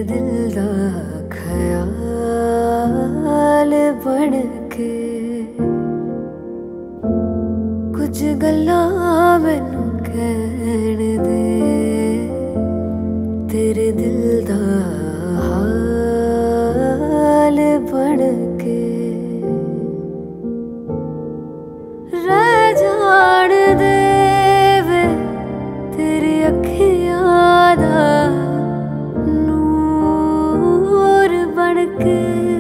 दिल दा ख्याल बन के कुछ गल्लां मैनू कहण दे, तेरे दिल दा हाल बन के रह जाण दे वे तेरी अखियां दा नूर बन के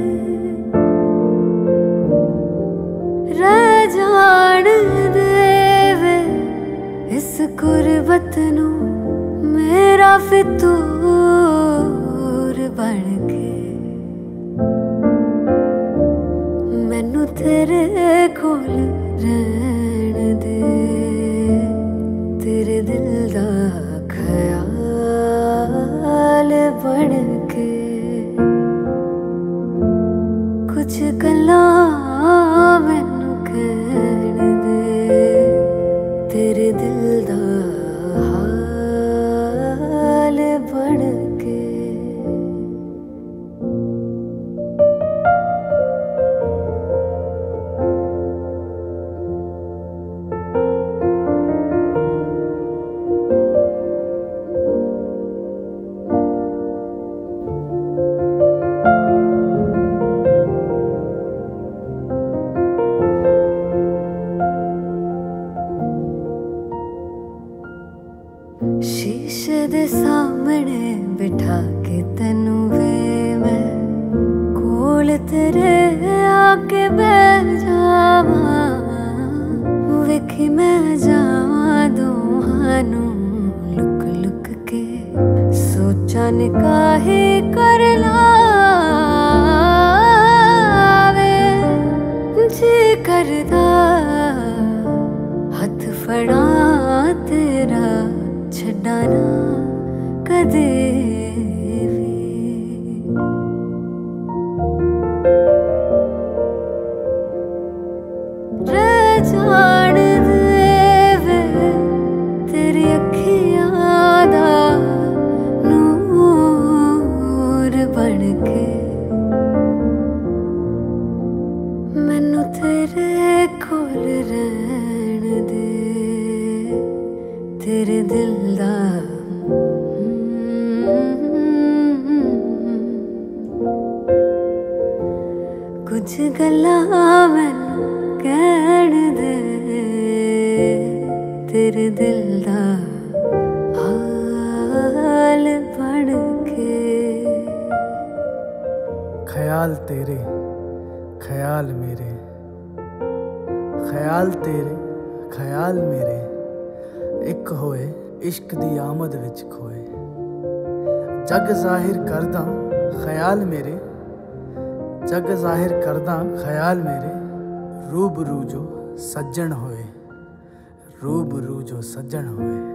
रह जाण दे वे इस गुरबत नू मेरा फितूर बन के मैनू तेरे कोल रहण दे, तेरे दिल दा ख्याल बन के कुछ गल्लां मैनू कहण दे, तेरे दिल दा हाल बन के। शीशे दे सामने बिठा के तैनू वे मैं कोल तेरे आके बैठ जावां, वेखी मैं जावां दोहानू लुक लुक के सोचा निकाही कर लावे जी करदा हथ फड़ा तेरा छड्डा ना कदे भी। रह जाण दे वे तेरी अखियां दा नूर बन के मैनू तेरे कोल रहण दे, तेरे दिल दा कुछ गल्लां मैनू कहण दे, तेरे दिल दा हाल बन के। ख्याल तेरे ख्याल मेरे, ख्याल तेरे ख्याल मेरे एक होए इश्क दी आमद विच खोए, जग जाहिर करदा ख्याल मेरे, जग जाहिर करदा ख्याल मेरे, रूबरू जो सज्जन होए, रूबरू जो सज्जन होए।